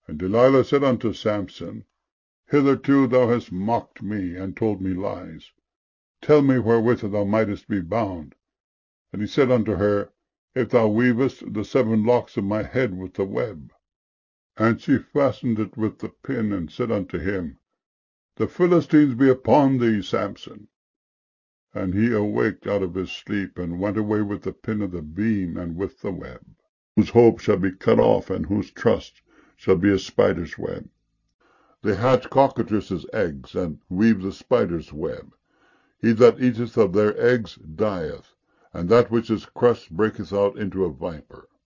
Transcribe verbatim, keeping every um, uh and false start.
And Delilah said unto Samson, Hitherto thou hast mocked me, and told me lies. Tell me wherewith thou mightest be bound. And he said unto her, If thou weavest the seven locks of my head with the web. And she fastened it with the pin, and said unto him, The Philistines be upon thee, Samson. And he awaked out of his sleep, and went away with the pin of the beam, and with the web. Whose hope shall be cut off, and whose trust shall be a spider's web. They hatch cockatrices' eggs, and weave the spider's web. He that eateth of their eggs dieth, and that which is crushed breaketh out into a viper.